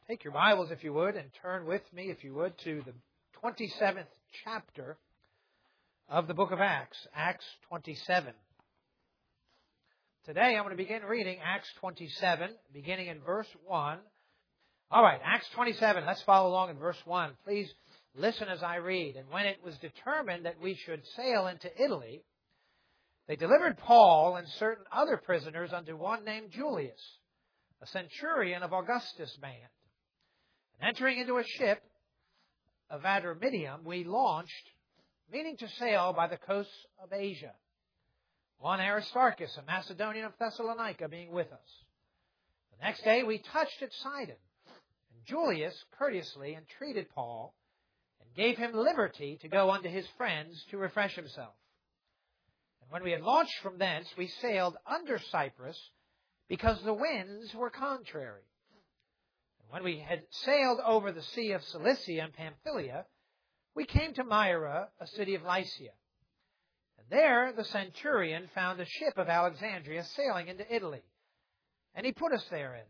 Take your Bibles, if you would, and turn with me, if you would, to the 27th chapter of the book of Acts, Acts 27. Today I'm going to begin reading Acts 27, beginning in verse 1. All right, Acts 27, let's follow along in verse 1. Please listen as I read. And when it was determined that we should sail into Italy, they delivered Paul and certain other prisoners unto one named Julius, a centurion of Augustus' band. And entering into a ship of Adramyttium, we launched, meaning to sail by the coasts of Asia. One Aristarchus, a Macedonian of Thessalonica, being with us. The next day we touched at Sidon, and Julius courteously entreated Paul, and gave him liberty to go unto his friends to refresh himself. And when we had launched from thence, we sailed under Cyprus, because the winds were contrary. And when we had sailed over the sea of Cilicia and Pamphylia, we came to Myra, a city of Lycia. And there the centurion found a ship of Alexandria sailing into Italy, and he put us therein.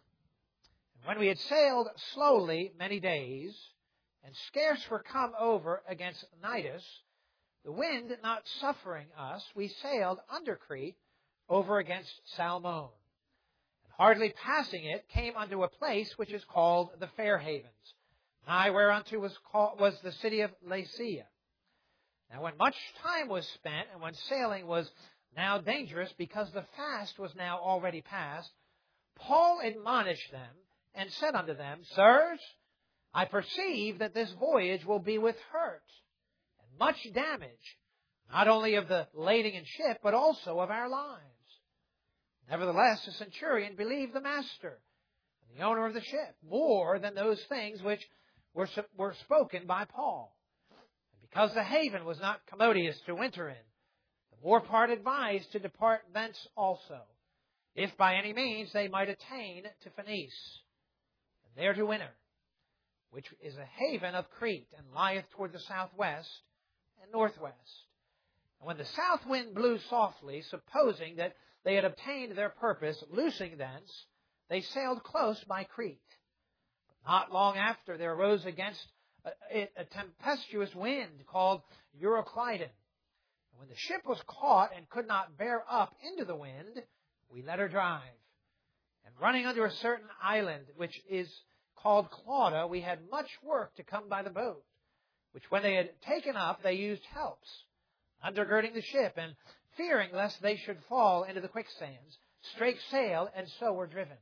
And when we had sailed slowly many days, and scarce were come over against Cnidus, the wind not suffering us, we sailed under Crete over against Salmone. And hardly passing it, came unto a place which is called the Fair Havens, nigh whereunto was the city of Lasea. Now when much time was spent, and when sailing was now dangerous, because the fast was now already past, Paul admonished them, and said unto them, Sirs, I perceive that this voyage will be with hurt, and much damage, not only of the lading and ship, but also of our lives. Nevertheless, the centurion believed the master, and the owner of the ship, more than those things which were spoken by Paul. And because the haven was not commodious to winter in, the more part advised to depart thence also, if by any means they might attain to Phoenice, and there to winter, which is a haven of Crete, and lieth toward the southwest and northwest. And when the south wind blew softly, supposing that they had obtained their purpose, loosing thence, they sailed close by Crete. But not long after there arose against it a tempestuous wind called Euroclydon. And when the ship was caught and could not bear up into the wind, we let her drive. And running under a certain island, which is called Clauda, we had much work to come by the boat, which when they had taken up, they used helps, undergirding the ship, and fearing lest they should fall into the quicksands, strake sail, and so were driven.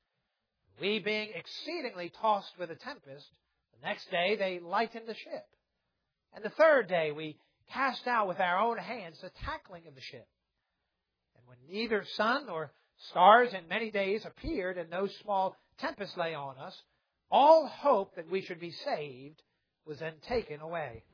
We being exceedingly tossed with a tempest, the next day they lightened the ship. And the third day we cast out with our own hands the tackling of the ship. And when neither sun nor stars in many days appeared, and no small tempest lay on us, all hope that we should be saved was then taken away.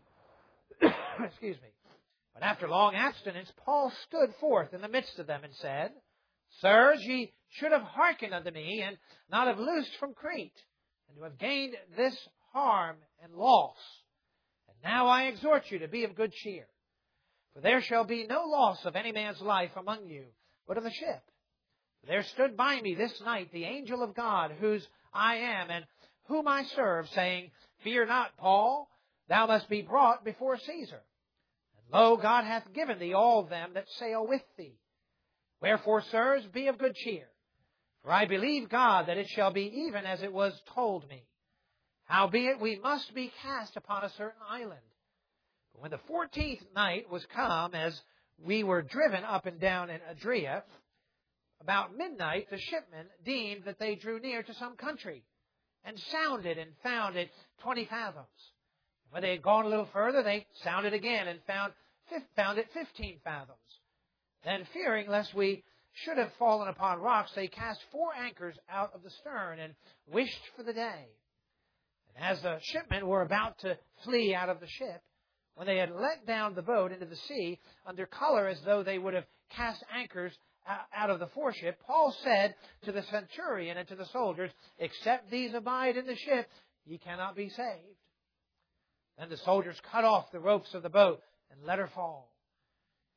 Excuse me. But after long abstinence, Paul stood forth in the midst of them and said, Sirs, ye should have hearkened unto me, and not have loosed from Crete, and to have gained this harm and loss. And now I exhort you to be of good cheer. For there shall be no loss of any man's life among you, but of the ship. For there stood by me this night the angel of God, whose I am, and whom I serve, saying, Fear not, Paul, thou must be brought before Caesar. And lo, God hath given thee all them that sail with thee. Wherefore, sirs, be of good cheer. For I believe God that it shall be even as it was told me. Howbeit we must be cast upon a certain island. But when the 14th night was come, as we were driven up and down in Adria, about midnight the shipmen deemed that they drew near to some country, and sounded, and found it 20 fathoms. When they had gone a little further, they sounded again, and found it 15 fathoms. Then, fearing lest we should have fallen upon rocks, they cast 4 anchors out of the stern, and wished for the day. And as the shipmen were about to flee out of the ship, when they had let down the boat into the sea, under color as though they would have cast anchors out of the foreship, Paul said to the centurion and to the soldiers, Except these abide in the ship, ye cannot be saved. Then the soldiers cut off the ropes of the boat and let her fall.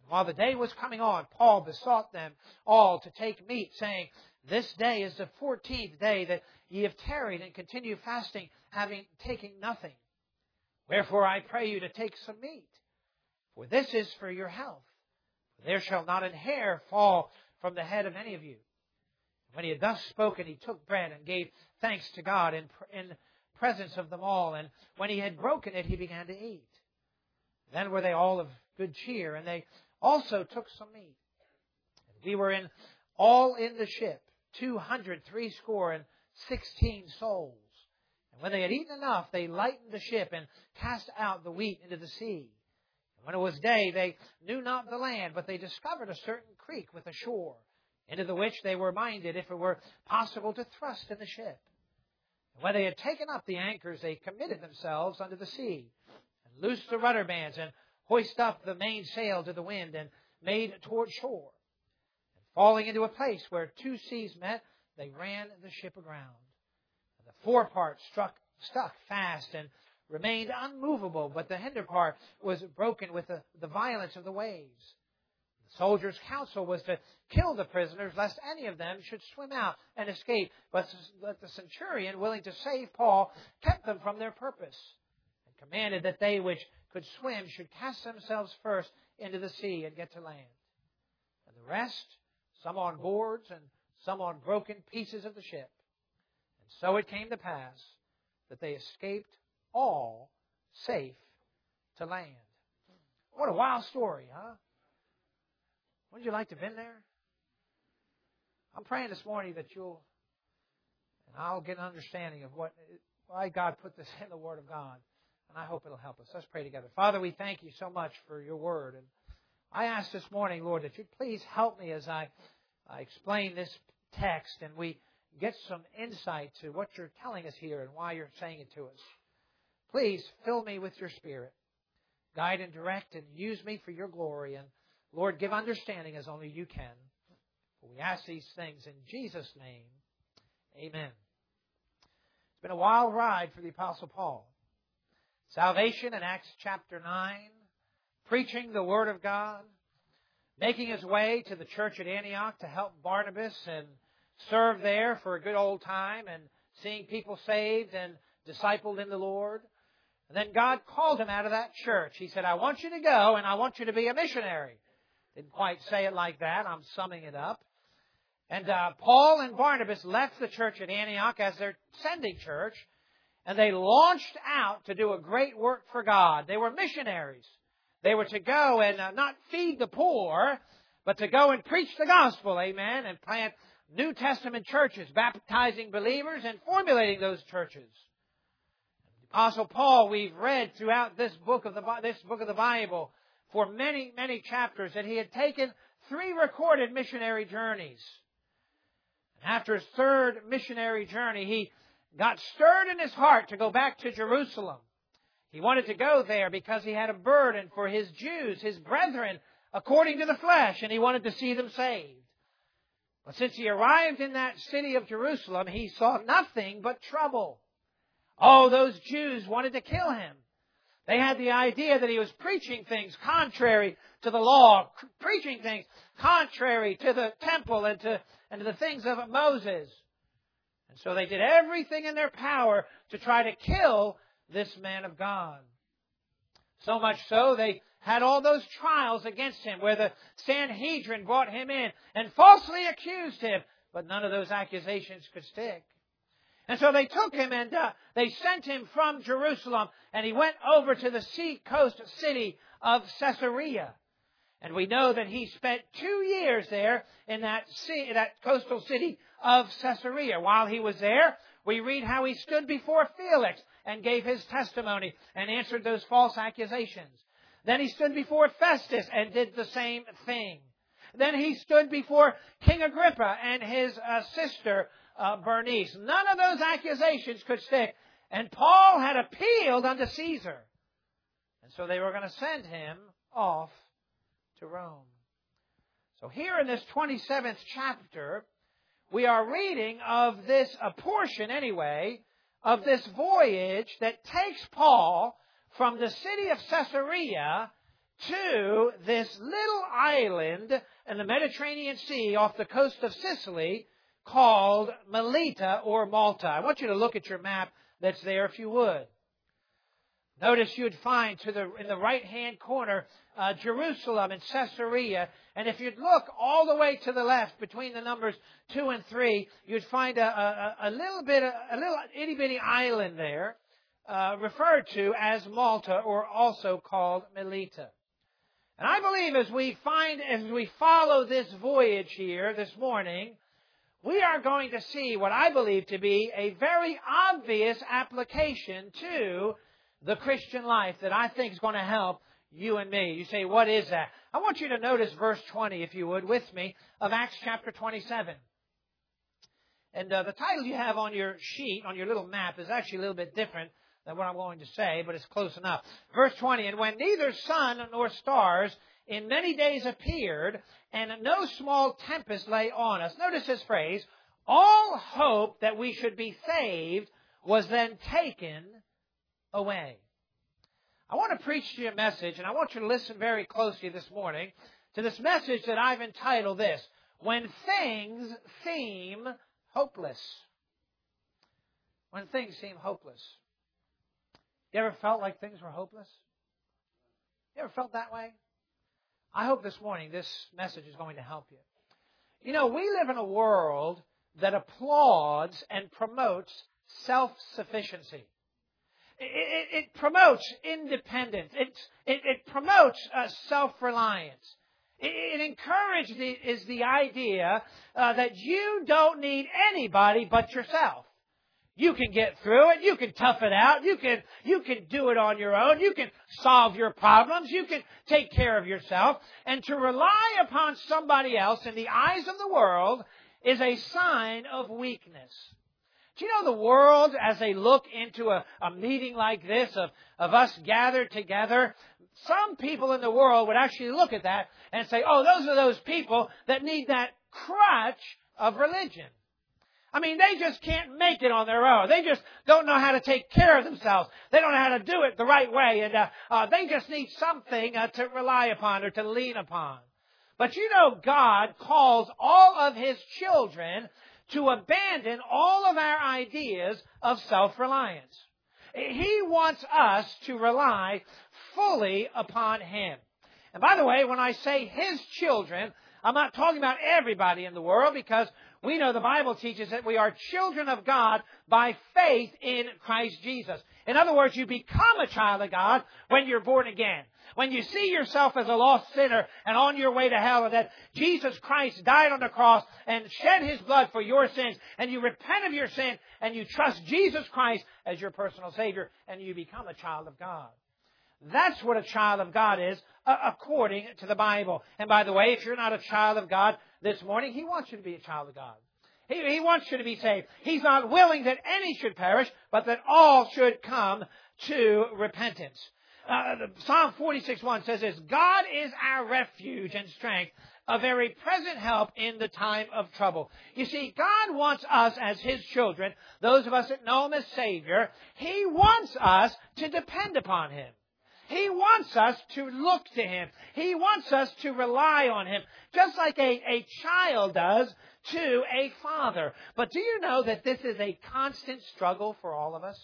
While the day was coming on, Paul besought them all to take meat, saying, This day is the 14th day that ye have tarried, and continue fasting, having taken nothing. Wherefore I pray you to take some meat, for this is for your health. There shall not an hair fall from the head of any of you. When he had thus spoken, he took bread and gave thanks to God in presence of them all. And when he had broken it, he began to eat. Then were they all of good cheer, and they also took some meat. And we were all in the ship, 260 souls. And when they had eaten enough, they lightened the ship and cast out the wheat into the sea. And when it was day, they knew not the land, but they discovered a certain creek with a shore, into the which they were minded, if it were possible, to thrust in the ship. And when they had taken up the anchors, they committed themselves unto the sea, and loosed the rudder bands, and hoisted up the mainsail to the wind, and made toward shore. And falling into a place where two seas met, they ran the ship aground. And the forepart stuck fast, and remained unmovable, but the hinder part was broken with the violence of the waves. The soldiers' counsel was to kill the prisoners, lest any of them should swim out and escape. But the centurion, willing to save Paul, kept them from their purpose, and commanded that they which could swim should cast themselves first into the sea and get to land. And the rest, some on boards and some on broken pieces of the ship. And so it came to pass that they escaped all safe to land. What a wild story, huh? Wouldn't you like to have been there? I'm praying this morning that I'll get an understanding of why God put this in the Word of God. And I hope it'll help us. Let's pray together. Father, we thank you so much for your Word. And I ask this morning, Lord, that you'd please help me as I explain this text and we get some insight to what you're telling us here and why you're saying it to us. Please fill me with your Spirit. Guide and direct and use me for your glory. And Lord, give understanding as only you can. For we ask these things in Jesus' name. Amen. It's been a wild ride for the Apostle Paul. Salvation in Acts chapter 9, preaching the Word of God, making his way to the church at Antioch to help Barnabas and serve there for a good old time and seeing people saved and discipled in the Lord. And then God called him out of that church. He said, I want you to go and I want you to be a missionary. Didn't quite say it like that. I'm summing it up. And Paul and Barnabas left the church at Antioch as their sending church, and they launched out to do a great work for God. They were missionaries. They were to go and not feed the poor, but to go and preach the gospel, amen, and plant New Testament churches, baptizing believers and formulating those churches. The Apostle Paul, we've read throughout this book of the Bible for many, many chapters that he had taken 3 recorded missionary journeys. After his 3rd missionary journey, he got stirred in his heart to go back to Jerusalem. He wanted to go there because he had a burden for his Jews, his brethren, according to the flesh, and he wanted to see them saved. But since he arrived in that city of Jerusalem, he saw nothing but trouble. Oh, those Jews wanted to kill him. They had the idea that he was preaching things contrary to the law, preaching things contrary to the temple and to the things of Moses. And so they did everything in their power to try to kill this man of God. So much so, they had all those trials against him where the Sanhedrin brought him in and falsely accused him, but none of those accusations could stick. And so they took him and they sent him from Jerusalem, and he went over to the seacoast city of Caesarea. And we know that he spent 2 years there in that coastal city of Caesarea. While he was there, we read how he stood before Felix and gave his testimony and answered those false accusations. Then he stood before Festus and did the same thing. Then he stood before King Agrippa and his sister Bernice. None of those accusations could stick. And Paul had appealed unto Caesar. And so they were going to send him off to Rome. So here in this 27th chapter, we are reading of a portion anyway, of this voyage that takes Paul from the city of Caesarea to this little island in the Mediterranean Sea off the coast of Sicily called Melita or Malta. I want you to look at your map that's there if you would. Notice you'd find in the right-hand corner Jerusalem and Caesarea. And if you'd look all the way to the left between the numbers 2 and 3, you'd find a little itty-bitty island there referred to as Malta or also called Melita. And I believe as we follow this voyage here this morning, we are going to see what I believe to be a very obvious application to the Christian life that I think is going to help you and me. You say, what is that? I want you to notice verse 20, if you would, with me, of Acts chapter 27. And the title you have on your sheet, on your little map, is actually a little bit different than what I'm going to say, but it's close enough. Verse 20, and when neither sun nor stars in many days appeared, and no small tempest lay on us. Notice this phrase, all hope that we should be saved was then taken away. I want to preach to you a message, and I want you to listen very closely this morning to this message that I've entitled this, When Things Seem Hopeless. When things seem hopeless. You ever felt like things were hopeless? You ever felt that way? I hope this morning this message is going to help you. You know, we live in a world that applauds and promotes self-sufficiency. It promotes independence. It promotes self-reliance. It encourages the idea that you don't need anybody but yourself. You can get through it. You can tough it out. You can do it on your own. You can solve your problems. You can take care of yourself. And to rely upon somebody else in the eyes of the world is a sign of weakness. Do you know the world, as they look into a meeting like this of us gathered together, some people in the world would actually look at that and say, oh, those are those people that need that crutch of religion. I mean, they just can't make it on their own. They just don't know how to take care of themselves. They don't know how to do it the right way. And they just need something to rely upon or to lean upon. But you know, God calls all of His children to abandon all of our ideas of self-reliance. He wants us to rely fully upon Him. And by the way, when I say His children, I'm not talking about everybody in the world, because we know the Bible teaches that we are children of God by faith in Christ Jesus. In other words, you become a child of God when you're born again. When you see yourself as a lost sinner and on your way to hell, and that Jesus Christ died on the cross and shed His blood for your sins, and you repent of your sin and you trust Jesus Christ as your personal Savior, and you become a child of God. That's what a child of God is, according to the Bible. And by the way, if you're not a child of God this morning, He wants you to be a child of God. He wants you to be saved. He's not willing that any should perish, but that all should come to repentance. Psalm 46:1 says this, God is our refuge and strength, a very present help in the time of trouble. You see, God wants us as His children, those of us that know Him as Savior, He wants us to depend upon Him. He wants us to look to Him. He wants us to rely on Him, just like a child does to a father. But do you know that this is a constant struggle for all of us?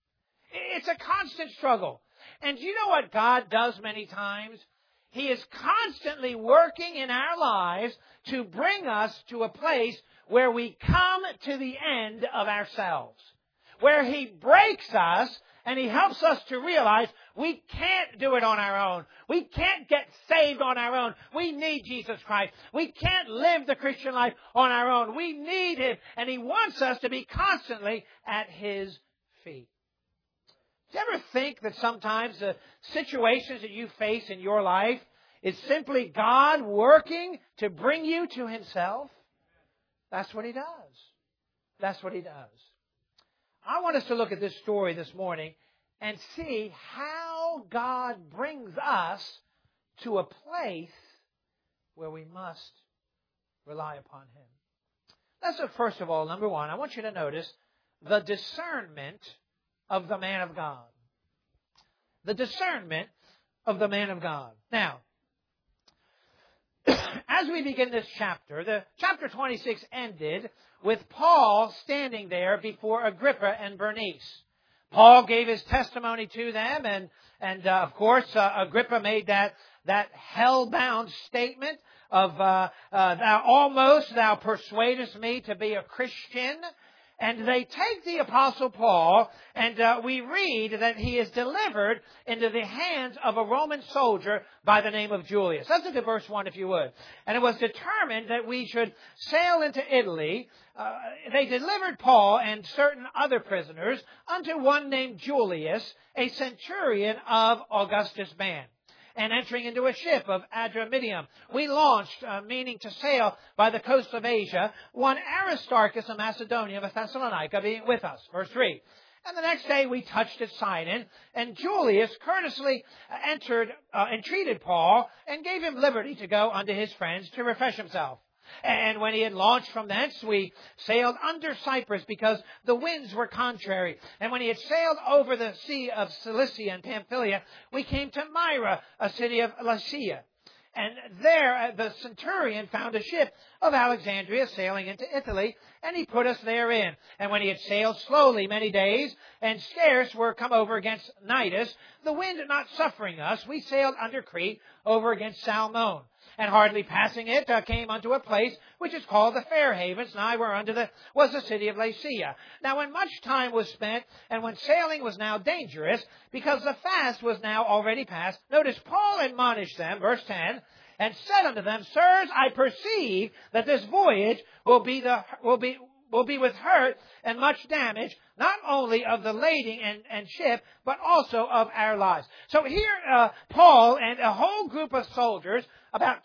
It's a constant struggle. And do you know what God does many times? He is constantly working in our lives to bring us to a place where we come to the end of ourselves, where He breaks us and He helps us to realize we can't do it on our own. We can't get saved on our own. We need Jesus Christ. We can't live the Christian life on our own. We need Him, and He wants us to be constantly at His feet. Do you ever think that sometimes the situations that you face in your life is simply God working to bring you to Himself? That's what He does. That's what He does. I want us to look at this story this morning and see how God brings us to a place where we must rely upon Him. Let's look first of all, number one, I want you to notice the discernment of the man of God. The discernment of the man of God. Now, as we begin this chapter, the chapter 26 ended with Paul standing there before Agrippa and Bernice. Paul gave his testimony to them, and of course, Agrippa made that hell-bound statement of, thou persuadest me to be a Christian. And they take the Apostle Paul, and we read that he is delivered into the hands of a Roman soldier by the name of Julius. Let's look at verse 1, if you would. And it was determined that we should sail into Italy. They delivered Paul and certain other prisoners unto one named Julius, a centurion of Augustus' band. And entering into a ship of Adramyttium, we launched, meaning to sail by the coast of Asia, one Aristarchus, a Macedonian of Thessalonica, being with us. Verse 3. And the next day we touched at Sidon, and Julius courteously entreated Paul, and gave him liberty to go unto his friends to refresh himself. And when he had launched from thence, we sailed under Cyprus, because the winds were contrary. And when he had sailed over the sea of Cilicia and Pamphylia, we came to Myra, a city of Lycia. And there the centurion found a ship of Alexandria sailing into Italy, and he put us therein. And when he had sailed slowly many days, and scarce were come over against Cnidus, the wind not suffering us, we sailed under Crete over against Salmone. And hardly passing it, came unto a place which is called the Fair Havens, nigh whereunto was the city of Lasea. Now when much time was spent, and when sailing was now dangerous, because the fast was now already past, notice Paul admonished them, verse 10, and said unto them, Sirs, I perceive that this voyage will be with hurt and much damage, not only of the lading and ship, but also of our lives. So here, Paul and a whole group of soldiers, about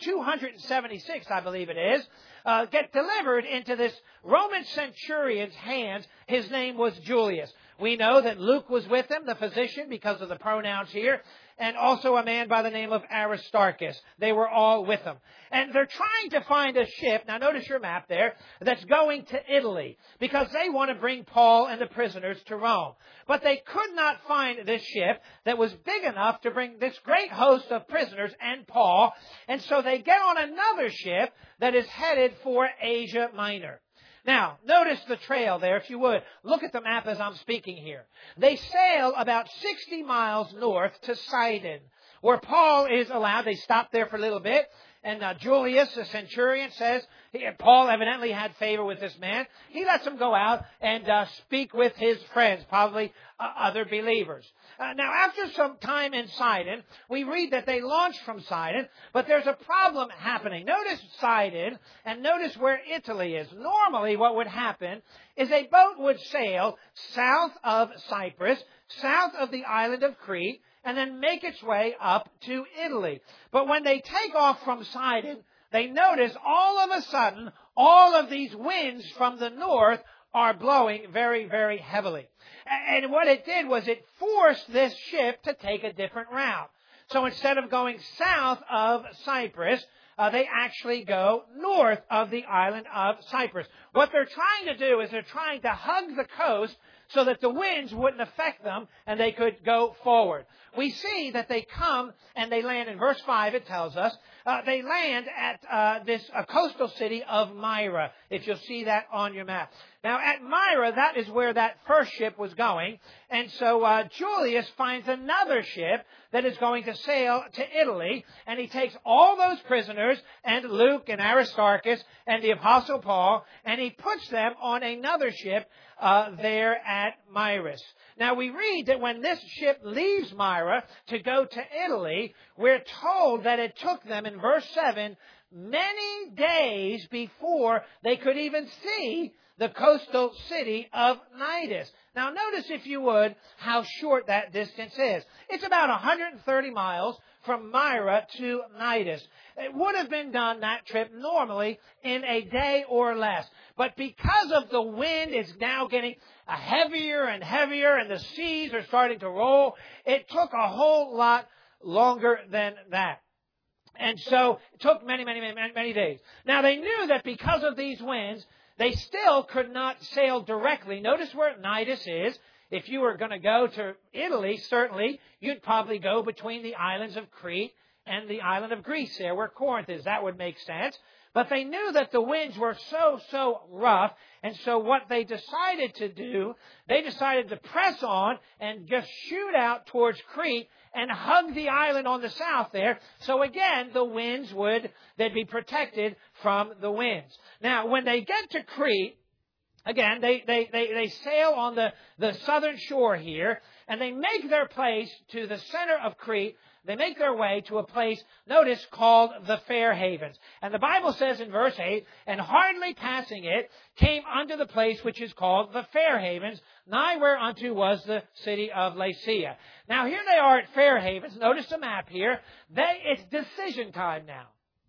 276, I believe it is, get delivered into this Roman centurion's hands. His name was Julius. We know that Luke was with him, the physician, because of the pronouns here, and also a man by the name of Aristarchus. They were all with him. And they're trying to find a ship, now notice your map there, that's going to Italy, because they want to bring Paul and the prisoners to Rome. But they could not find this ship that was big enough to bring this great host of prisoners and Paul, and so they get on another ship that is headed for Asia Minor. Now, notice the trail there, if you would. Look at the map as I'm speaking here. They sail about 60 miles north to Sidon, where Paul is allowed. They stop there for a little bit. And Julius, the centurion, says, Paul evidently had favor with this man. He lets him go out and speak with his friends, probably other believers. Now, after some time in Sidon, we read that they launched from Sidon, but there's a problem happening. Notice Sidon, and notice where Italy is. Normally, what would happen is a boat would sail south of Cyprus, south of the island of Crete, and then make its way up to Italy. But when they take off from Sidon, they notice all of a sudden, all of these winds from the north are blowing very, very heavily. And what it did was it forced this ship to take a different route. So instead of going south of Cyprus, they actually go north of the island of Cyprus. What they're trying to do is they're trying to hug the coast so that the winds wouldn't affect them and they could go forward. We see that they come and they land, in verse 5 it tells us, they land at this coastal city of Myra, if you'll see that on your map. Now at Myra, that is where that first ship was going, and so Julius finds another ship that is going to sail to Italy, and he takes all those prisoners, and Luke and Aristarchus and the Apostle Paul, and he puts them on another ship there at Myris. Now we read that when this ship leaves Myra to go to Italy, we're told that it took them, in verse 7, many days before they could even see the coastal city of Cnidus. Now notice, if you would, how short that distance is. It's about 130 miles from Myra to Cnidus. It would have been done, that trip, normally in a day or less. But because of the wind, it's now getting heavier and heavier, and the seas are starting to roll. It took a whole lot longer than that. And so it took many, many, many, many days. Now they knew that because of these winds, they still could not sail directly. Notice where Cnidus is. if you were going to go to Italy, certainly you'd probably go between the islands of Crete and the island of Greece there where Corinth is. That would make sense. But they knew that the winds were so rough. And so what they decided to do, they decided to press on and just shoot out towards Crete and hug the island on the south there. So again, the winds they'd be protected from the winds. Now, when they get to Crete, again, they sail on the southern shore here, and they make their place to the center of Crete. They make their way to a place, notice, called the Fair Havens. And the Bible says in verse 8, and hardly passing it, came unto the place which is called the Fair Havens, nigh whereunto was the city of Lasea. Now here they are at Fair Havens. Notice the map here. It's decision time now.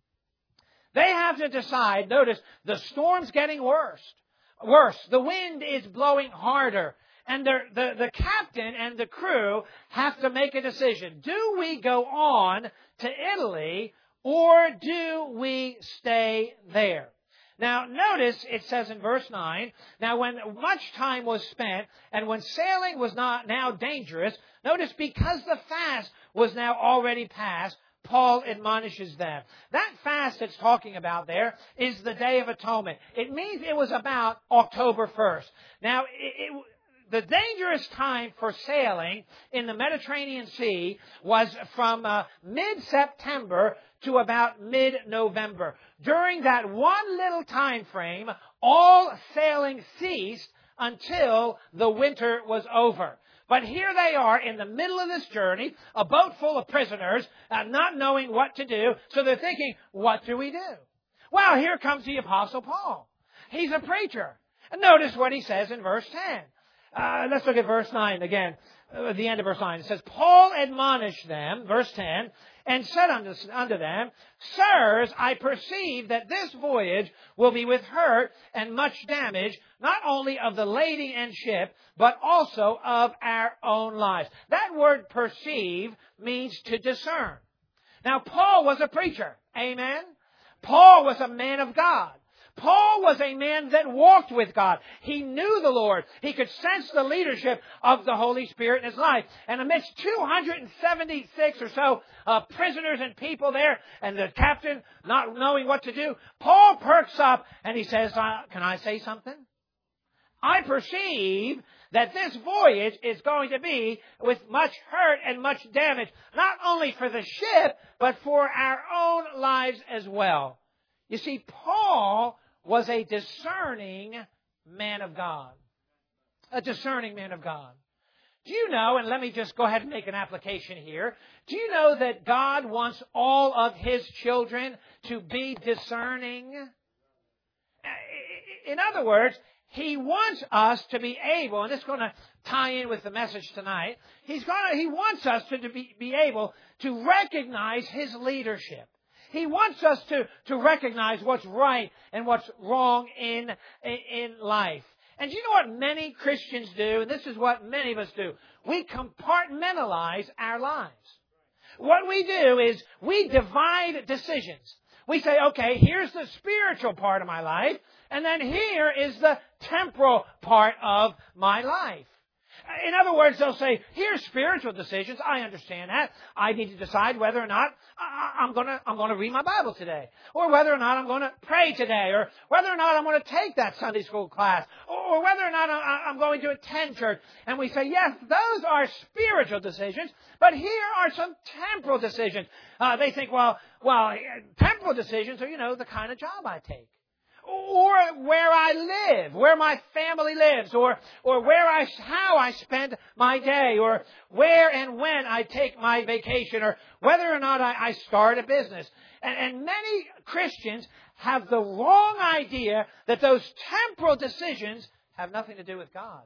They have to decide. Notice, the storm's getting worse. The wind is blowing harder. And the captain and the crew have to make a decision. Do we go on to Italy or do we stay there? Now, notice it says in verse 9, now when much time was spent and when sailing was not now dangerous, notice because the fast was now already past, Paul admonishes them. That fast it's talking about there is the Day of Atonement. It means it was about October 1st. Now, the dangerous time for sailing in the Mediterranean Sea was from mid-September to about mid-November. During that one little time frame, all sailing ceased until the winter was over. But here they are in the middle of this journey, a boat full of prisoners, not knowing what to do. So they're thinking, what do we do? Well, here comes the Apostle Paul. He's a preacher. And notice what he says in verse 10. Let's look at verse 9 again, the end of verse 9. It says, Paul admonished them, verse 10, and said unto them, Sirs, I perceive that this voyage will be with hurt and much damage, not only of the lading and ship, but also of our own lives. That word perceive means to discern. Now, Paul was a preacher. Amen? Paul was a man of God. Paul was a man that walked with God. He knew the Lord. He could sense the leadership of the Holy Spirit in his life. And amidst 276 or so prisoners and people there, and the captain not knowing what to do, Paul perks up and he says, can I say something? I perceive that this voyage is going to be with much hurt and much damage, not only for the ship, but for our own lives as well. You see, Paul was a discerning man of God. A discerning man of God. Do you know, and let me just go ahead and make an application here. Do you know that God wants all of His children to be discerning? In other words, He wants us to be able, and this is going to tie in with the message tonight, He wants us to be able to recognize His leadership. He wants us to recognize what's right and what's wrong in life. And you know what many Christians do? And this is what many of us do. We compartmentalize our lives. What we do is we divide decisions. We say, okay, here's the spiritual part of my life, and then here is the temporal part of my life. In other words, they'll say, here's spiritual decisions. I understand that. I need to decide whether or not I'm going to read my Bible today, or whether or not I'm going to pray today, or whether or not I'm going to take that Sunday school class, or whether or not I'm going to attend church. And we say, yes, those are spiritual decisions, but here are some temporal decisions. They think, well, temporal decisions are, the kind of job I take. Or where I live, where my family lives, or how I spend my day, or where and when I take my vacation, or whether or not I start a business. And many Christians have the wrong idea that those temporal decisions have nothing to do with God.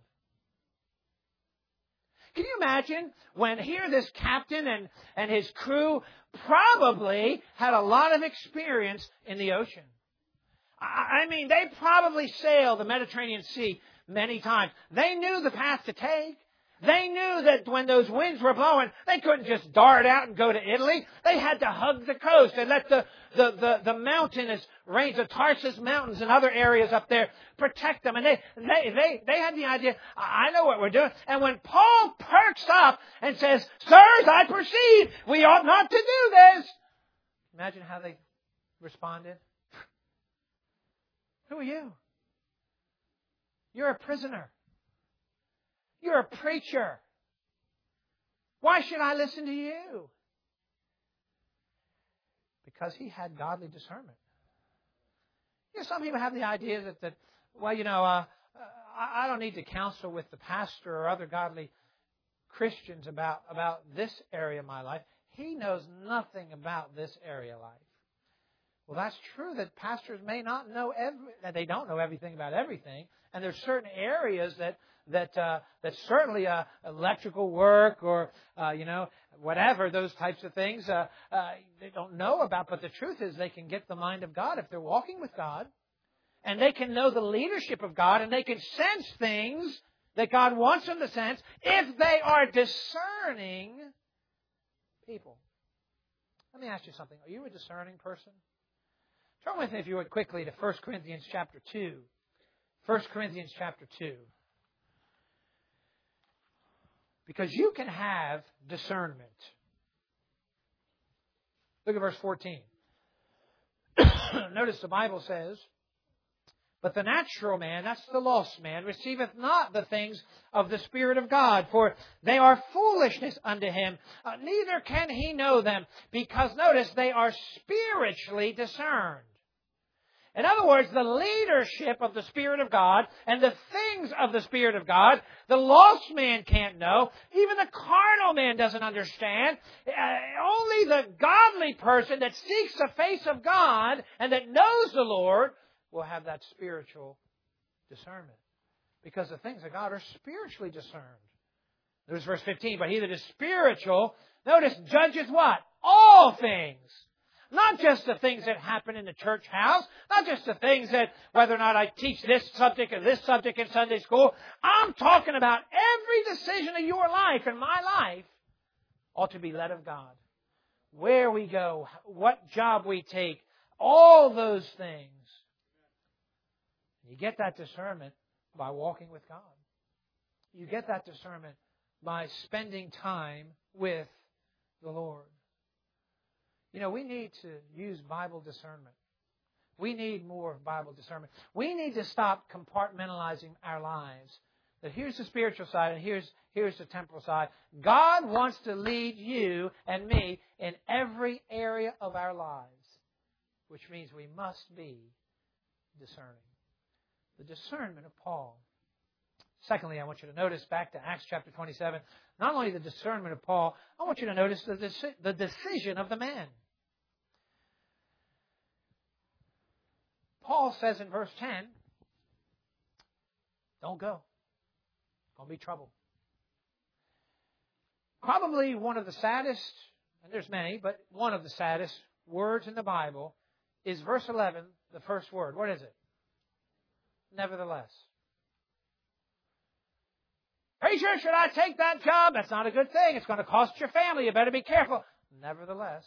Can you imagine when here this captain and his crew probably had a lot of experience in the ocean? I mean, they probably sailed the Mediterranean Sea many times. They knew the path to take. They knew that when those winds were blowing, they couldn't just dart out and go to Italy. They had to hug the coast and let the mountainous range, the Tarsus Mountains and other areas up there protect them. And they had the idea, I know what we're doing. And when Paul perks up and says, sirs, I perceive we ought not to do this. Imagine how they responded. Who are you? You're a prisoner. You're a preacher. Why should I listen to you? Because he had godly discernment. You know, some people have the idea that I don't need to counsel with the pastor or other godly Christians about this area of my life. He knows nothing about this area of life. Well, that's true that pastors may not know that they don't know everything about everything, and there's certain areas that certainly electrical work or whatever, those types of things they don't know about. But the truth is, they can get the mind of God if they're walking with God, and they can know the leadership of God, and they can sense things that God wants them to sense if they are discerning people. Let me ask you something. Are you a discerning person? Turn with me, if you would, quickly to 1 Corinthians chapter 2. 1 Corinthians chapter 2. Because you can have discernment. Look at verse 14. Notice the Bible says, but the natural man, that's the lost man, receiveth not the things of the Spirit of God, for they are foolishness unto him. Neither can he know them, because, notice, they are spiritually discerned. In other words, the leadership of the Spirit of God and the things of the Spirit of God, the lost man can't know. Even the carnal man doesn't understand. Only the godly person that seeks the face of God and that knows the Lord will have that spiritual discernment. Because the things of God are spiritually discerned. There's verse 15. But he that is spiritual, notice, judges what? All things. Not just the things that happen in the church house. Not just the things that, whether or not I teach this subject or this subject in Sunday school. I'm talking about every decision of your life and my life ought to be led of God. Where we go, what job we take, all those things. You get that discernment by walking with God. You get that discernment by spending time with the Lord. You know, we need to use Bible discernment. We need more Bible discernment. We need to stop compartmentalizing our lives. That here's the spiritual side and here's the temporal side. God wants to lead you and me in every area of our lives, which means we must be discerning. The discernment of Paul. Secondly, I want you to notice back to Acts chapter 27, not only the discernment of Paul, I want you to notice the decision of the man. Paul says in verse 10, don't go. It's going to be trouble. Probably one of the saddest, and there's many, but one of the saddest words in the Bible is verse 11, the first word. What is it? Nevertheless. Preacher, should I take that job? That's not a good thing. It's going to cost your family. You better be careful. Nevertheless.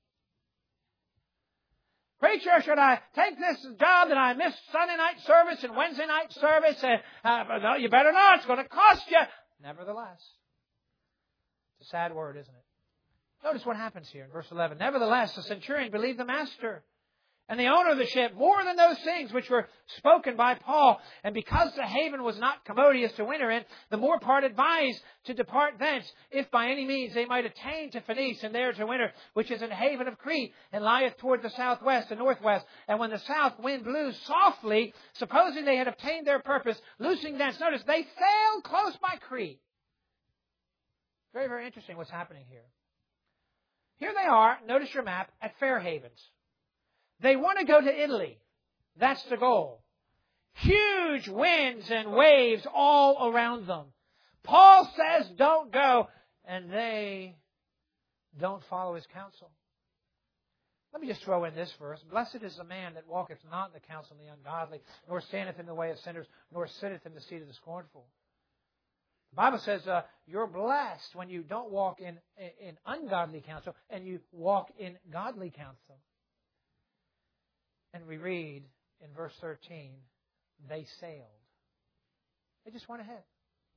Preacher, should I take this job that I missed Sunday night service and Wednesday night service? No, you better not. It's going to cost you. Nevertheless. It's a sad word, isn't it? Notice what happens here in verse 11. Nevertheless, the centurion believed the master and the owner of the ship more than those things which were spoken by Paul. And because the haven was not commodious to winter in, the more part advised to depart thence, if by any means they might attain to Phoenice, and there to winter, which is an haven of Crete, and lieth toward the southwest and northwest. And when the south wind blew softly, supposing they had obtained their purpose, loosing thence, notice, they sailed close by Crete. Very, very interesting what's happening here. Here they are, notice your map, at Fair Havens. They want to go to Italy. That's the goal. Huge winds and waves all around them. Paul says don't go, and they don't follow his counsel. Let me just throw in this verse. Blessed is the man that walketh not in the counsel of the ungodly, nor standeth in the way of sinners, nor sitteth in the seat of the scornful. The Bible says you're blessed when you don't walk in ungodly counsel and you walk in godly counsel. And we read in verse 13, they sailed. They just went ahead.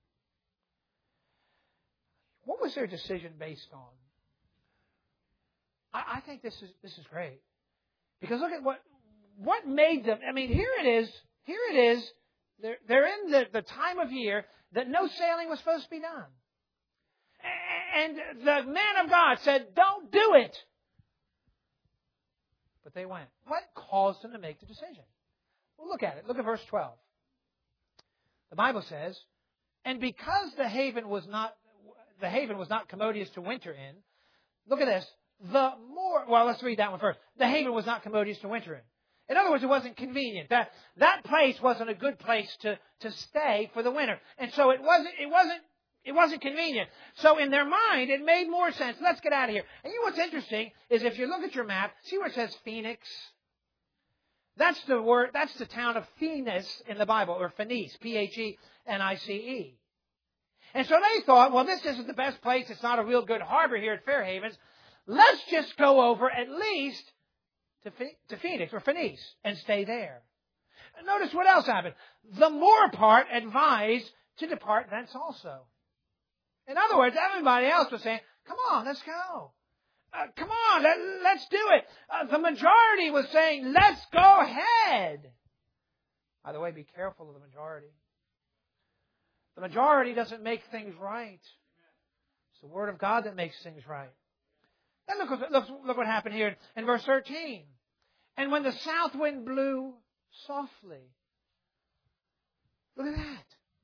What was their decision based on? I think this is great. Because look at what made them. I mean, here it is. They're in the time of year that no sailing was supposed to be done. And the man of God said, don't do it. But they went. What caused them to make the decision? Well, look at it. Look at verse 12. The Bible says, and because the haven was not commodious to winter in, look at this, let's read that one first. The haven was not commodious to winter in. In other words, it wasn't convenient. That place wasn't a good place to stay for the winter. And so it wasn't convenient. So in their mind, it made more sense. Let's get out of here. And you know what's interesting is if you look at your map, see where it says Phoenix? That's the town of Phoenix in the Bible, or Phenice, Phenice. And so they thought, well, this isn't the best place. It's not a real good harbor here at Fair Havens. Let's just go over at least to Phoenix or Phenice and stay there. And notice what else happened. The more part advised to depart thence also. In other words, everybody else was saying, come on, let's go. Come on, let's do it. The majority was saying, let's go ahead. By the way, be careful of the majority. The majority doesn't make things right. It's the Word of God that makes things right. Then look what happened here in verse 13. And when the south wind blew softly. Look at that.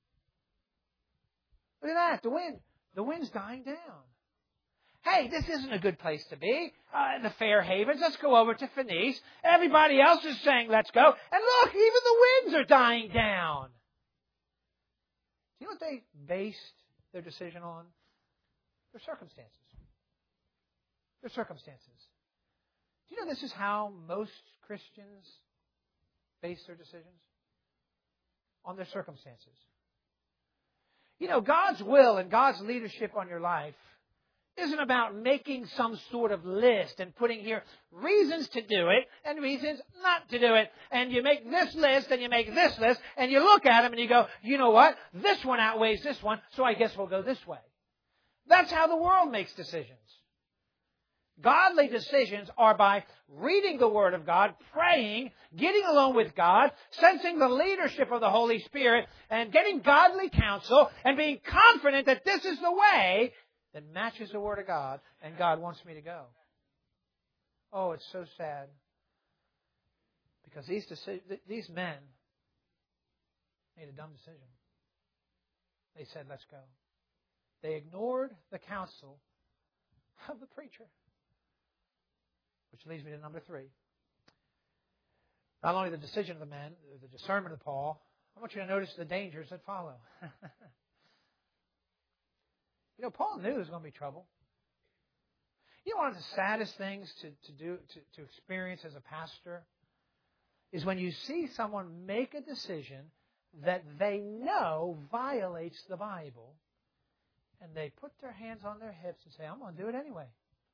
Look at that. The wind's dying down. Hey, this isn't a good place to be. The Fair Havens. Let's go over to Phenice. Everybody else is saying, let's go. And look, even the winds are dying down. Do you know what they based their decision on? Their circumstances. Their circumstances. Do you know this is how most Christians base their decisions? On their circumstances. You know, God's will and God's leadership on your life isn't about making some sort of list and putting here reasons to do it and reasons not to do it. And you make this list and you make this list and you look at them and you go, you know what? This one outweighs this one, so I guess we'll go this way. That's how the world makes decisions. Godly decisions are by reading the Word of God, praying, getting alone with God, sensing the leadership of the Holy Spirit, and getting godly counsel, and being confident that this is the way that matches the Word of God, and God wants me to go. Oh, it's so sad. Because these men made a dumb decision. They said, let's go. They ignored the counsel of the preacher. Which leads me to number 3. Not only the decision of the men, the discernment of Paul, I want you to notice the dangers that follow. You know, Paul knew there was going to be trouble. You know, one of the saddest things to experience as a pastor is when you see someone make a decision that they know violates the Bible, and they put their hands on their hips and say, I'm going to do it anyway.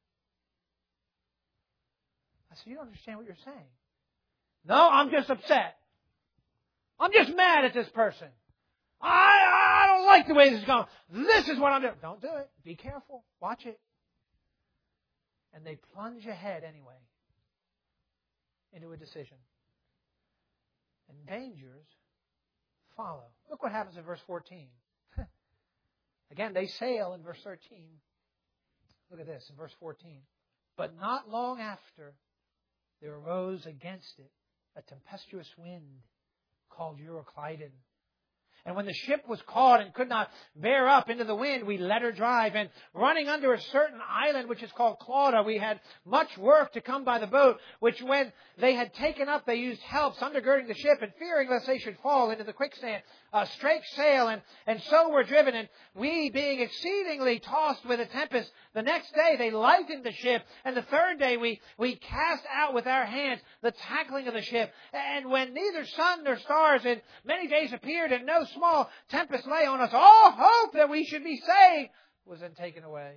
I said, you don't understand what you're saying. No, I'm just upset. I'm just mad at this person. I don't like the way this is going. This is what I'm doing. Don't do it. Be careful. Watch it. And they plunge ahead anyway into a decision. And dangers follow. Look what happens in verse 14. Again, they sail in verse 13. Look at this in verse 14. But not long after, there arose against it a tempestuous wind called Euroclydon. And when the ship was caught and could not bear up into the wind, we let her drive. And running under a certain island, which is called Clauda, we had much work to come by the boat, which when they had taken up, they used helps undergirding the ship, and fearing lest they should fall into the quicksand, strake sail, and so were driven. And we, being exceedingly tossed with a tempest, the next day they lightened the ship, and the third day we cast out with our hands the tackling of the ship. And when neither sun nor stars in many days appeared, and no small tempest lay on us, all hope that we should be saved was then taken away.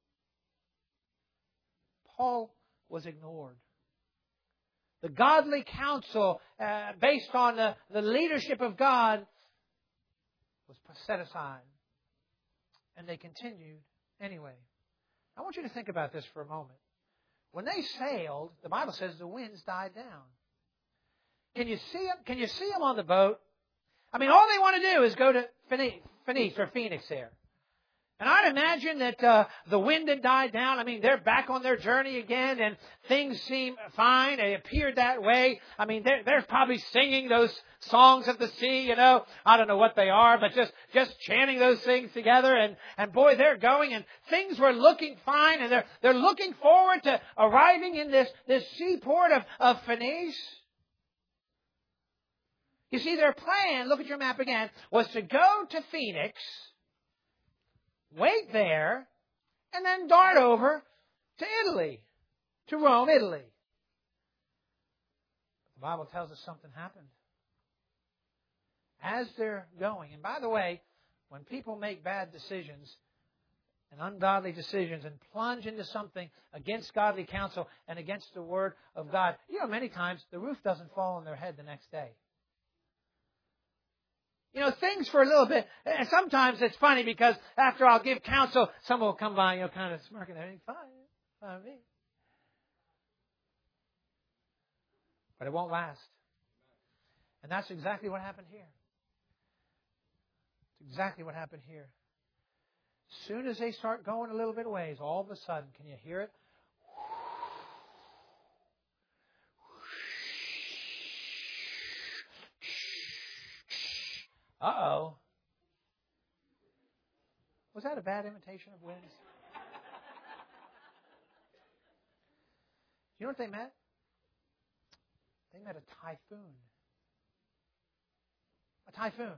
Paul was ignored. The godly counsel, based on the leadership of God, was set aside. And they continued anyway. I want you to think about this for a moment. When they sailed, the Bible says the winds died down. Can you see them? Can you see them on the boat? I mean, all they want to do is go to Phoenix there. And I'd imagine that the wind had died down. I mean, they're back on their journey again, and things seem fine. They appeared that way. I mean, they're probably singing those songs of the sea, you know. I don't know what they are, but just chanting those things together. And boy, they're going, and things were looking fine, and they're looking forward to arriving in this seaport of Phoenix. You see, their plan, look at your map again, was to go to Phoenix, wait there, and then dart over to Italy, to Rome, Italy. The Bible tells us something happened. As they're going, and by the way, when people make bad decisions and ungodly decisions and plunge into something against godly counsel and against the Word of God, you know, many times the roof doesn't fall on their head the next day. You know, things for a little bit, and sometimes it's funny because after I'll give counsel, someone will come by, you know, kind of smirking and everything. Fine with me. But it won't last. And that's exactly what happened here. It's exactly what happened here. As soon as they start going a little bit of ways, all of a sudden, can you hear it? Uh-oh. Was that a bad imitation of winds? You know what they met? They met a typhoon. A typhoon.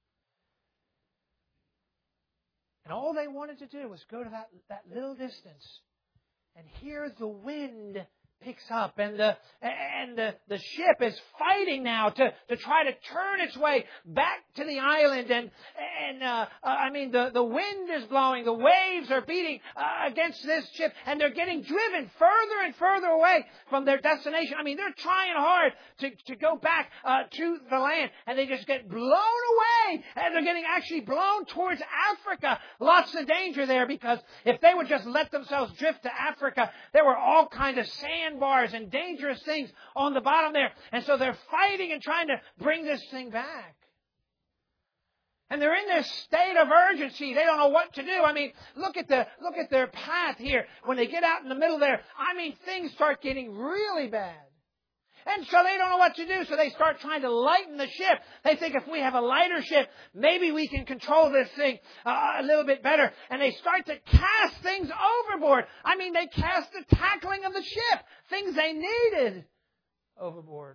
And all they wanted to do was go to that little distance and hear the wind picks up, and the ship is fighting now to try to turn its way back to the island, and I mean the wind is blowing, the waves are beating against this ship, and they're getting driven further and further away from their destination. I mean, they're trying hard to go back to the land, and they just get blown away, and they're getting actually blown towards Africa. Lots of danger there, because if they would just let themselves drift to Africa, there were all kinds of sandbars and dangerous things on the bottom there. And so they're fighting and trying to bring this thing back. And they're in this state of urgency. They don't know what to do. I mean, look at their path here. When they get out in the middle there, I mean, things start getting really bad. And so they don't know what to do, so they start trying to lighten the ship. They think if we have a lighter ship, maybe we can control this thing a little bit better. And they start to cast things overboard. I mean, they cast the tackling of the ship, things they needed, overboard.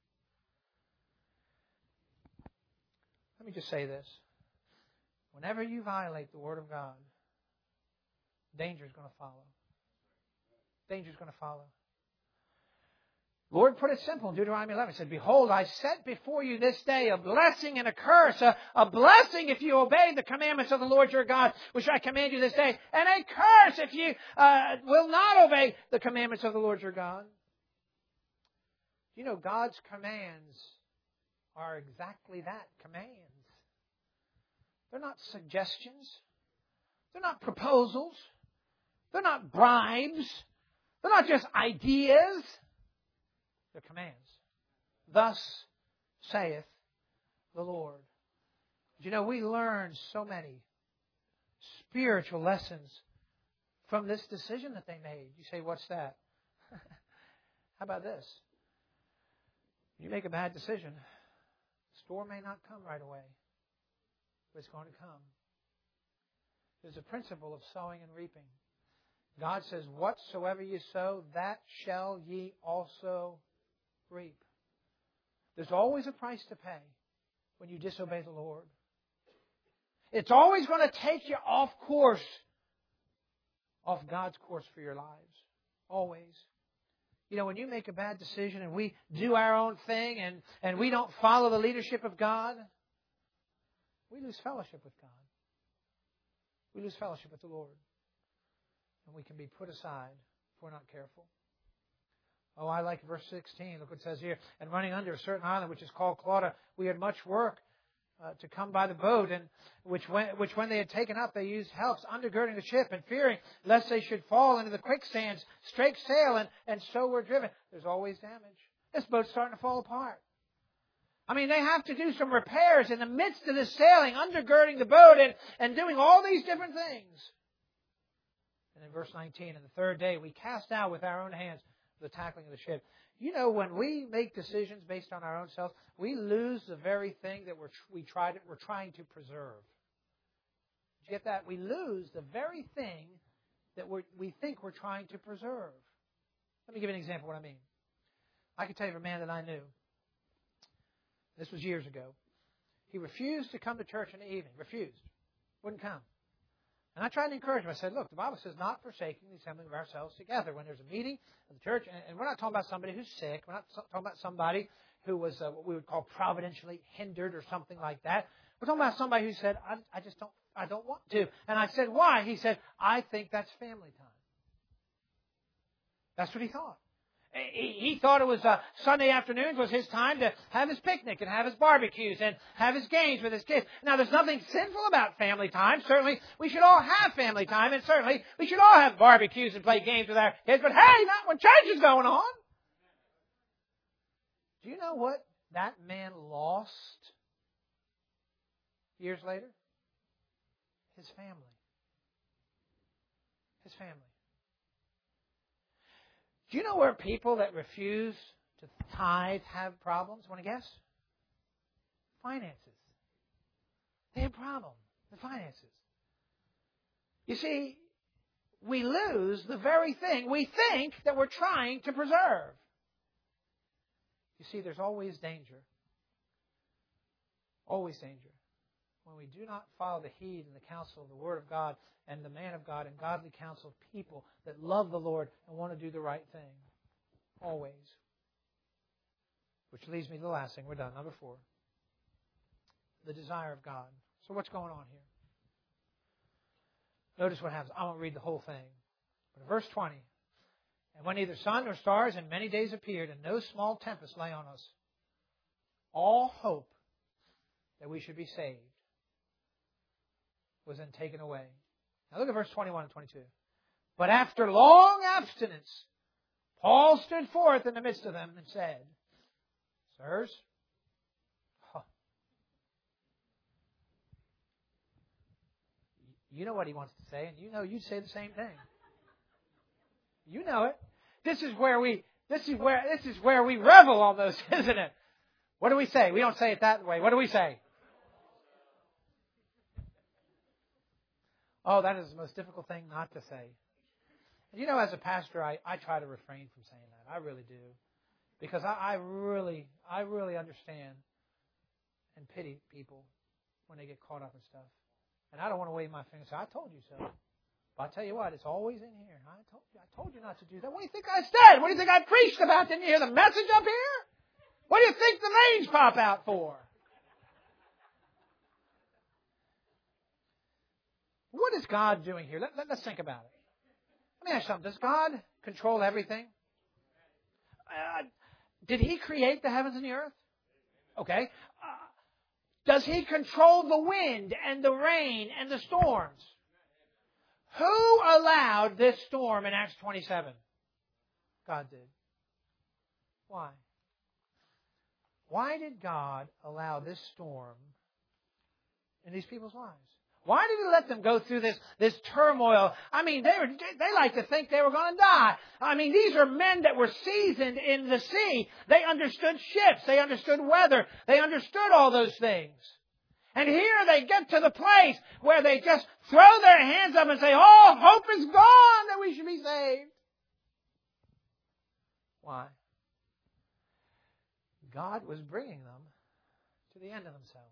Let me just say this. Whenever you violate the Word of God, danger is going to follow. Danger is going to follow. The Lord put it simple in Deuteronomy 11. He said, "Behold, I set before you this day a blessing and a curse. A blessing if you obey the commandments of the Lord your God, which I command you this day, and a curse if you will not obey the commandments of the Lord your God." You know, God's commands are exactly that, commands. They're not suggestions. They're not proposals. They're not bribes. They're not just ideas. They're commands. Thus saith the Lord. You know, we learn so many spiritual lessons from this decision that they made. You say, what's that? How about this? You make a bad decision. The storm may not come right away, but it's going to come. There's a principle of sowing and reaping. God says, whatsoever ye sow, that shall ye also reap. There's always a price to pay when you disobey the Lord. It's always going to take you off course, off God's course for your lives. Always. You know, when you make a bad decision and we do our own thing and we don't follow the leadership of God, we lose fellowship with God. We lose fellowship with the Lord. And we can be put aside if we're not careful. Oh, I like verse 16. Look what it says here. And running under a certain island, which is called Clauda, we had much work to come by the boat, and which when they had taken up, they used helps, undergirding the ship, and fearing lest they should fall into the quicksands, strake sail, and so were driven. There's always damage. This boat's starting to fall apart. I mean, they have to do some repairs in the midst of the sailing, undergirding the boat, and doing all these different things. And in verse 19, on the third day, we cast out with our own hands the tackling of the ship. You know, when we make decisions based on our own selves, we lose the very thing that we're trying to preserve. Did you get that? We lose the very thing that we think we're trying to preserve. Let me give you an example of what I mean. I can tell you of a man that I knew. This was years ago. He refused to come to church in the evening. Refused. Wouldn't come. And I tried to encourage him. I said, look, the Bible says not forsaking the assembling of ourselves together. When there's a meeting of the church, and we're not talking about somebody who's sick. We're not talking about somebody who was what we would call providentially hindered or something like that. We're talking about somebody who said, I don't want to. And I said, why? He said, I think that's family time. That's what he thought. He thought it was Sunday afternoons was his time to have his picnic and have his barbecues and have his games with his kids. Now, there's nothing sinful about family time. Certainly, we should all have family time, and certainly, we should all have barbecues and play games with our kids. But hey, not when church is going on. Do you know what that man lost years later? His family. His family. Do you know where people that refuse to tithe have problems? Want to guess? Finances. They have problems with finances. You see, we lose the very thing we think that we're trying to preserve. You see, there's always danger. Always danger. When we do not follow the heed and the counsel of the Word of God and the man of God and godly counsel of people that love the Lord and want to do the right thing. Always. Which leads me to the last thing. We're done. Number 4. The desire of God. So what's going on here? Notice what happens. I won't read the whole thing. But in verse 20. And when neither sun nor stars in many days appeared, and no small tempest lay on us, all hope that we should be saved was then taken away. Now look at verse 21 and 22. But after long abstinence, Paul stood forth in the midst of them and said, Sirs, you know what he wants to say, and you know you'd say the same thing. You know it. This is where we revel almost, isn't it? What do we say? We don't say it that way. What do we say? Oh, that is the most difficult thing not to say. And you know, as a pastor, I try to refrain from saying that. I really do. Because I really understand and pity people when they get caught up in stuff. And I don't want to wave my finger and say, I told you so. But I'll tell you what, it's always in here. I told you not to do that. What do you think I said? What do you think I preached about? Didn't you hear the message up here? What do you think the names pop out for? What is God doing here? Let's think about it. Let me ask you something. Does God control everything? Did He create the heavens and the earth? Okay. Does He control the wind and the rain and the storms? Who allowed this storm in Acts 27? God did. Why? Why did God allow this storm in these people's lives? Why did He let them go through this turmoil? I mean, they like to think they were going to die. I mean, these are men that were seasoned in the sea. They understood ships. They understood weather. They understood all those things. And here they get to the place where they just throw their hands up and say, oh, hope is gone that we should be saved. Why? God was bringing them to the end of themselves.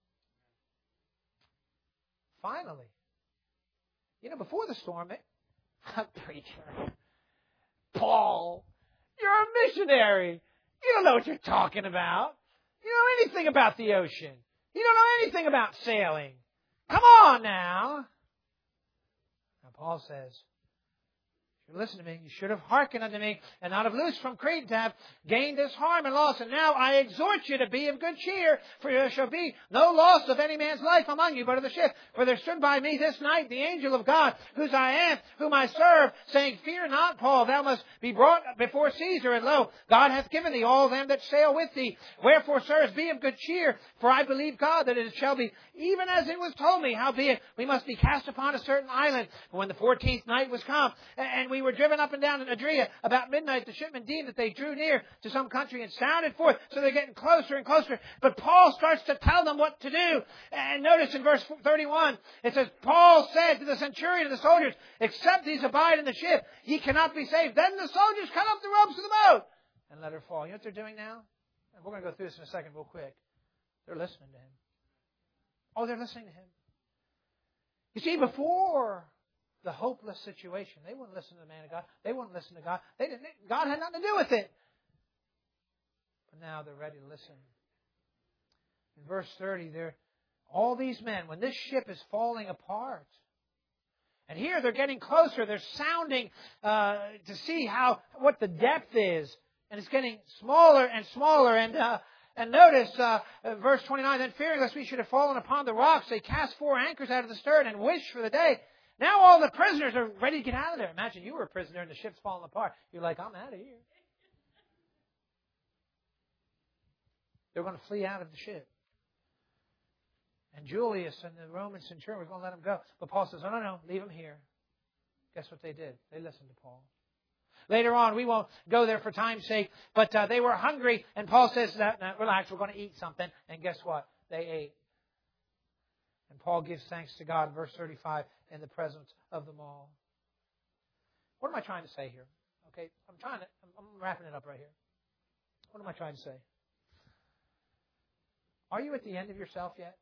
Finally. You know, before the storm, preacher, Paul, you're a missionary. You don't know what you're talking about. You don't know anything about the ocean. You don't know anything about sailing. Come on now. Now Paul says, you should listen to me. You should have hearkened unto me, and not have loosed from Crete, to have gained this harm and loss. And now I exhort you to be of good cheer, for there shall be no loss of any man's life among you, but of the ship. For there stood by me this night the angel of God, whose I am, whom I serve, saying, Fear not, Paul, thou must be brought before Caesar. And lo, God hath given thee all them that sail with thee. Wherefore, sirs, be of good cheer, for I believe God that it shall be even as it was told me. Howbeit, we must be cast upon a certain island. But when the 14th night was come, and we were driven up and down in Adria, about midnight the shipmen deemed that they drew near to some country and sounded forth. So they're getting closer and closer. But Paul starts to tell them what to do. And notice in verse 31, it says, Paul said to the centurion and the soldiers, Except these abide in the ship, ye cannot be saved. Then the soldiers cut up the ropes of the boat and let her fall. You know what they're doing now? And we're going to go through this in a second real quick. They're listening to him. Oh, they're listening to him. You see, before the hopeless situation, they wouldn't listen to the man of God. They wouldn't listen to God. God had nothing to do with it. But now they're ready to listen. In verse 30, all these men, when this ship is falling apart, and here they're getting closer, they're sounding to see what the depth is, and it's getting smaller and smaller. And notice verse 29, Then fearing lest we should have fallen upon the rocks, they cast 4 anchors out of the stern and wished for the day. Now all the prisoners are ready to get out of there. Imagine you were a prisoner and the ship's falling apart. You're like, I'm out of here. They're going to flee out of the ship. And Julius and the Roman centurion were going to let them go. But Paul says, no, leave them here. Guess what they did? They listened to Paul. Later on, we won't go there for time's sake, but they were hungry, and Paul says, no, relax, we're going to eat something. And guess what? They ate. And Paul gives thanks to God, verse 35, in the presence of them all. What am I trying to say here? Okay, I'm wrapping it up right here. What am I trying to say? Are you at the end of yourself yet?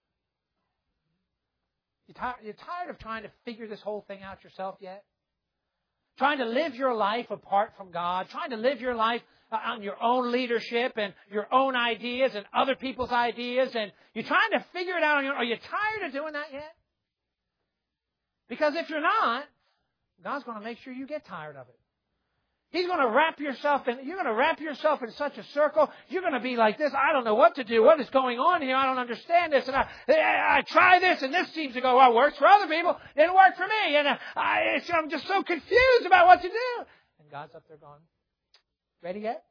You're tired of trying to figure this whole thing out yourself yet? Trying to live your life apart from God, trying to live your life on your own leadership and your own ideas and other people's ideas, and you're trying to figure it out on your own. Are you tired of doing that yet? Because if you're not, God's going to make sure you get tired of it. You're going to wrap yourself in such a circle. You're going to be like this. I don't know what to do. What is going on here? I don't understand this. And I try this, and this seems to go, well, it works for other people. It didn't work for me. And I'm just so confused about what to do. And God's up there going, ready yet?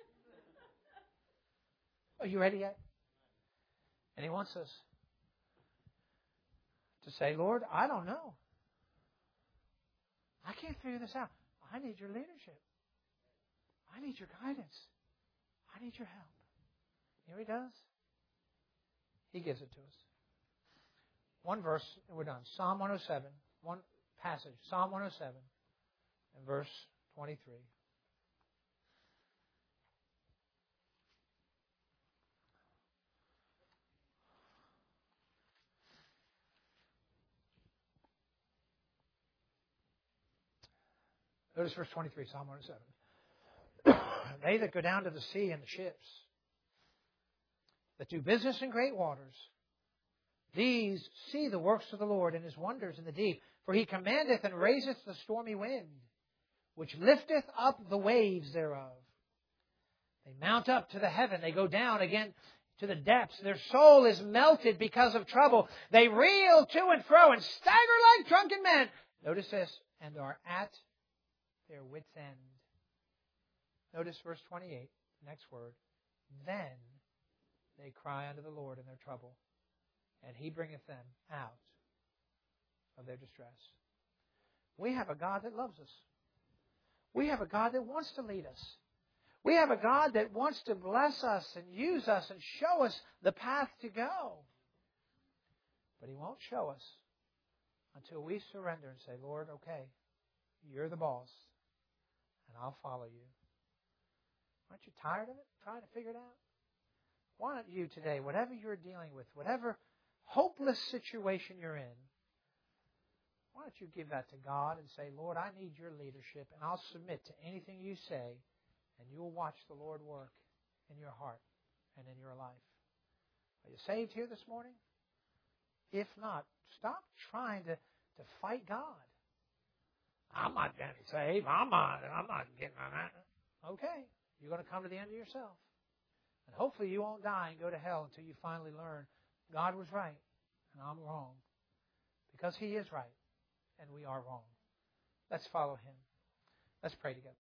Are you ready yet? And He wants us to say, Lord, I don't know. I can't figure this out. I need your leadership. I need your guidance. I need your help. You know what He does? He gives it to us. One verse, and we're done. Psalm 107. One passage. Psalm 107 and verse 23. Notice verse 23, Psalm 107. They that go down to the sea in the ships, that do business in great waters, these see the works of the Lord and His wonders in the deep. For He commandeth and raiseth the stormy wind, which lifteth up the waves thereof. They mount up to the heaven. They go down again to the depths. Their soul is melted because of trouble. They reel to and fro and stagger like drunken men. Notice this. And are at their wits' end. Notice verse 28, next word. Then they cry unto the Lord in their trouble, and He bringeth them out of their distress. We have a God that loves us. We have a God that wants to lead us. We have a God that wants to bless us and use us and show us the path to go. But He won't show us until we surrender and say, Lord, okay, You're the boss, and I'll follow You. Aren't you tired of it, trying to figure it out? Why don't you today, whatever you're dealing with, whatever hopeless situation you're in, why don't you give that to God and say, Lord, I need Your leadership, and I'll submit to anything You say, and you'll watch the Lord work in your heart and in your life. Are you saved here this morning? If not, stop trying to fight God. I'm not getting saved. I'm not getting on that. Okay, you're going to come to the end of yourself. And hopefully you won't die and go to hell until you finally learn God was right and I'm wrong. Because He is right and we are wrong. Let's follow Him. Let's pray together.